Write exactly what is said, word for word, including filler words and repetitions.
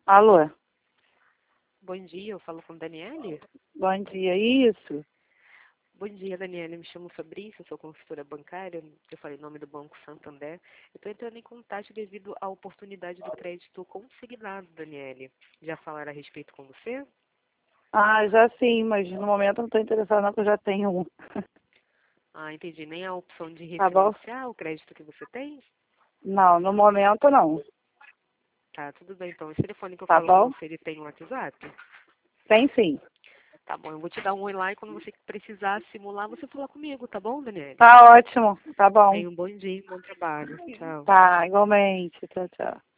Alô? Bom dia, eu falo com Daniele. Bom dia, isso? Bom dia, Daniele. Me chamo Fabrício, sou consultora bancária. Eu falei em nome do Banco Santander. Eu estou entrando em contato devido à oportunidade do crédito consignado, Daniele. Já falaram a respeito com você? Ah, já sim, mas no momento não estou interessada não, porque eu já tenho um. Ah, entendi. Nem a opção de Tá bom? refinanciar o crédito que você tem? Não, no momento não. Tá, tudo bem então. Esse telefone que eu Tá falo com bom? você, ele tem um WhatsApp? Tem sim. Tá bom, eu vou te dar um oi lá e quando você precisar simular, você fala comigo, tá bom, Daniele? Tá ótimo. Tá bom. Tenha um bom dia, um bom trabalho. Tchau. Tá, igualmente. Tchau, tchau.